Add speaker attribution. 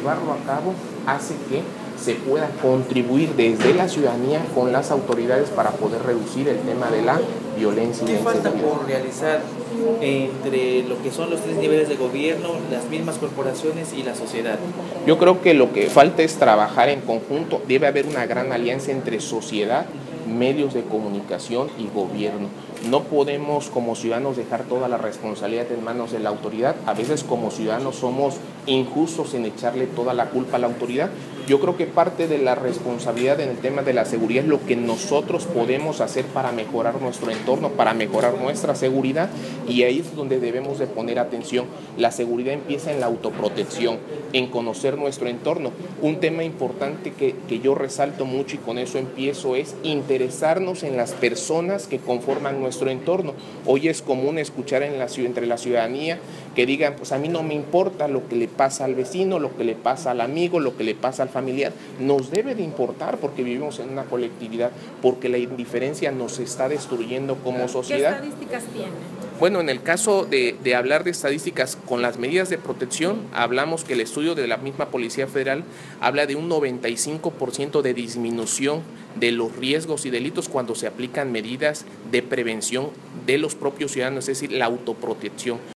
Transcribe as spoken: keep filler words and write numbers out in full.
Speaker 1: llevarlo a cabo hace que se pueda contribuir desde la ciudadanía con las autoridades para poder reducir el tema de la violencia y la
Speaker 2: ¿Qué falta
Speaker 1: inseguridad.
Speaker 2: por realizar entre lo que son los tres niveles de gobierno, las mismas corporaciones y la sociedad?
Speaker 1: Yo creo que lo que falta es trabajar en conjunto. Debe haber una gran alianza entre sociedad, medios de comunicación y gobierno. No podemos como ciudadanos dejar toda la responsabilidad en manos de la autoridad. A veces como ciudadanos somos injustos en echarle toda la culpa a la autoridad. Yo creo que parte de la responsabilidad en el tema de la seguridad es lo que nosotros podemos hacer para mejorar nuestro entorno, para mejorar nuestra seguridad, y ahí es donde debemos de poner atención. La seguridad empieza en la autoprotección, en conocer nuestro entorno. Un tema importante que, que yo resalto mucho y con eso empiezo es interesarnos en las personas que conforman nuestro entorno. Hoy es común escuchar en la, entre la ciudadanía que digan, pues a mí no me importa lo que le pasa al vecino, lo que le pasa al amigo, lo que le pasa al familiar. Nos debe de importar porque vivimos en una colectividad, porque la indiferencia nos está destruyendo como sociedad.
Speaker 3: ¿Qué estadísticas tiene?
Speaker 1: Bueno, en el caso de, de hablar de estadísticas con las medidas de protección, hablamos que el estudio de la misma Policía Federal habla de un noventa y cinco por ciento de disminución de los riesgos y delitos cuando se aplican medidas de prevención de los propios ciudadanos, es decir, la autoprotección.